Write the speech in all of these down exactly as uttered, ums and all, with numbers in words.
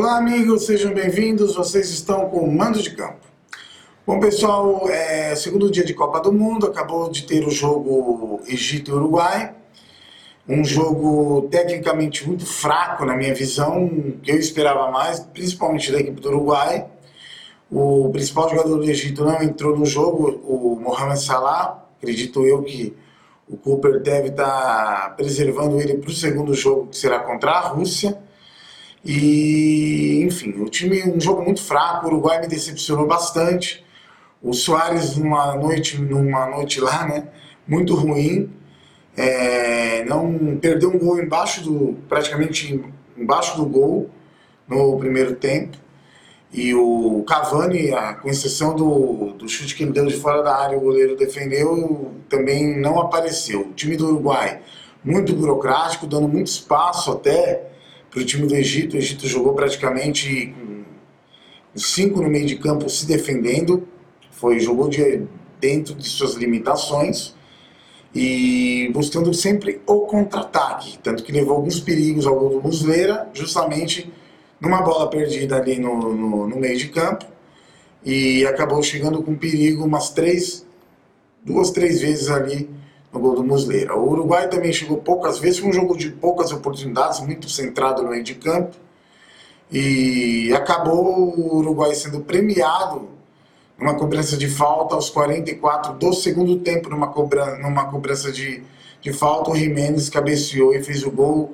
Olá amigos, sejam bem-vindos, vocês estão com o Mando de Campo. Bom pessoal, é segundo dia de Copa do Mundo, acabou de ter o jogo Egito e Uruguai, um jogo tecnicamente muito fraco na minha visão, que eu esperava mais, principalmente da equipe do Uruguai. O principal jogador do Egito não entrou no jogo, o Mohamed Salah, acredito eu que o Cooper deve estar preservando ele para o segundo jogo, que será contra a Rússia. E, enfim, o time, um jogo muito fraco, o Uruguai me decepcionou bastante. O Suárez, numa noite, numa noite lá, né, muito ruim, é, não perdeu um gol embaixo do, praticamente embaixo do gol no primeiro tempo. E o Cavani, com exceção do, do chute que ele deu de fora da área, o goleiro defendeu, também não apareceu. O time do Uruguai, muito burocrático, dando muito espaço até para o time do Egito. O Egito jogou praticamente com cinco no meio de campo se defendendo, foi, jogou de, dentro de suas limitações e buscando sempre o contra-ataque, tanto que levou alguns perigos ao gol do Muslera, justamente numa bola perdida ali no, no, no meio de campo, e acabou chegando com perigo umas três, duas, três vezes ali no gol do Muslera. O Uruguai também chegou poucas vezes, foi um jogo de poucas oportunidades, muito centrado no meio de campo, e acabou o Uruguai sendo premiado numa cobrança de falta aos quarenta e quatro do segundo tempo, numa cobrança, numa cobrança de, de falta. O Jiménez cabeceou e fez o gol.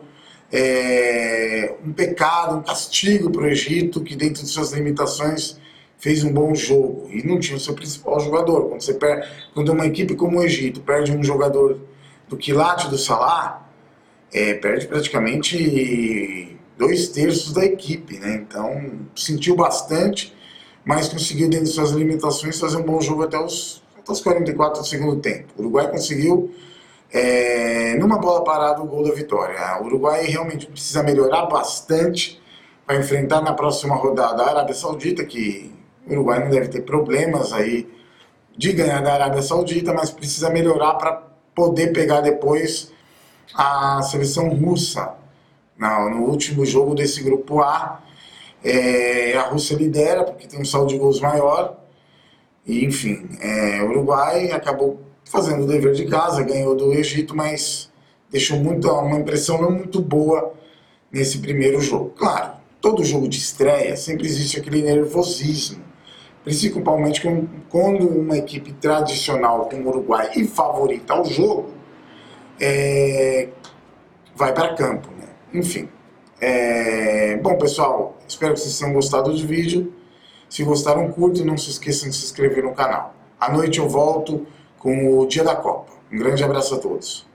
É, um pecado, um castigo para o Egito, que dentro de suas limitações fez um bom jogo e não tinha o seu principal jogador. Quando você perde, quando uma equipe como o Egito perde um jogador do quilate do Salah, é, perde praticamente dois terços da equipe, né? Então sentiu bastante, mas conseguiu dentro de suas limitações fazer um bom jogo até os, até os quarenta e quatro do segundo tempo. O Uruguai conseguiu É, numa bola parada o gol da vitória. O Uruguai realmente precisa melhorar bastante para enfrentar na próxima rodada a Arábia Saudita, que o Uruguai não deve ter problemas aí de ganhar da Arábia Saudita, mas precisa melhorar para poder pegar depois a seleção russa. No, no último jogo desse grupo A, é, a Rússia lidera porque tem um saldo de gols maior, e enfim, é, o Uruguai acabou fazendo o dever de casa, ganhou do Egito, mas deixou muito, uma impressão não muito boa nesse primeiro jogo. Claro, todo jogo de estreia sempre existe aquele nervosismo, principalmente quando uma equipe tradicional como o Uruguai e favorita ao jogo é, vai para campo, né? Enfim, é, bom pessoal, espero que vocês tenham gostado do vídeo. Se gostaram, curtam e não se esqueçam de se inscrever no canal. À noite eu volto com o dia da Copa. Um grande abraço a todos.